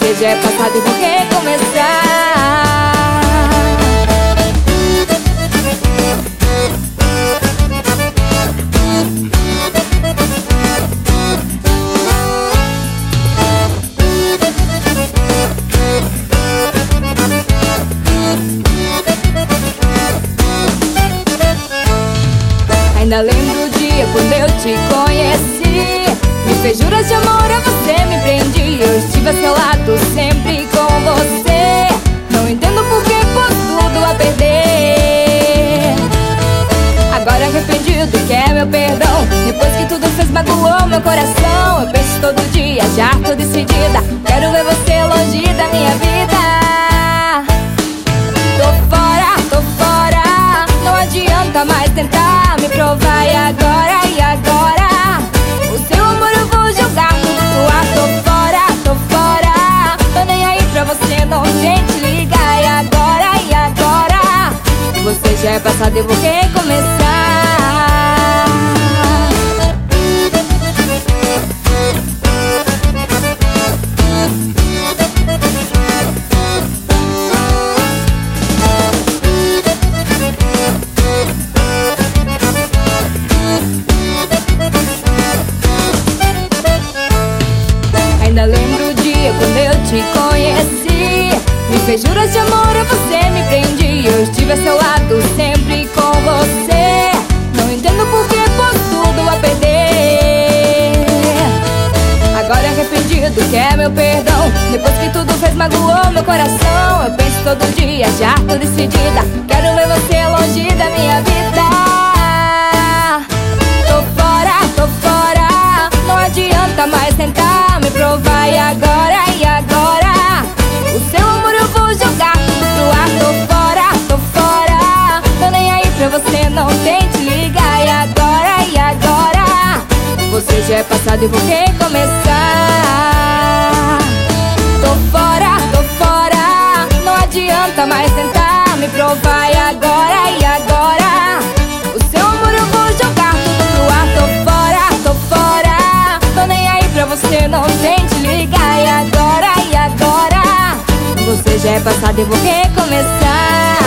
Você já é passado e vou recomeçar. Ainda lembro o dia quando eu te conheci. Me fez juras de amor, a você me prendi. Eu estive a seu lado sempre com você. Não entendo por que pus tudo a perder. Agora arrependido, quer meu perdão. Depois que tudo fez, magoou meu coração. Eu penso todo dia, já tô decidida. Quero ver você longe da minha vida. Tô fora, não adianta mais tentar me provar. E agora, o seu amor eu vou jogar tudo pro ar. Tô fora, tô nem aí pra você, não tente ligar. E agora, você já é passado e eu vou recomeçar. Ainda lembro o dia quando eu te conheci. Me fez juras de amor, a você me prendi. Eu estive a seu lado sempre com você. Não entendo por que pus tudo a perder. Agora arrependido, quer meu perdão. Depois que tudo fez, magoou meu coração. Eu penso todo dia, já tô decidida. Quero ver você longe da minha vida. Tô fora, não adianta mais tentar me provar. E agora, o seu amor eu vou jogar tudo pro ar. Tô fora, tô nem aí pra você, não tente ligar. E agora, você já é passado e vou recomeçar. Tô fora, não adianta mais tentar me provar. E agora, o seu amor eu vou jogar tudo pro ar. Tô fora, tô nem aí pra você, não tente ligar. E agora, você já é passado e eu vou recomeçar.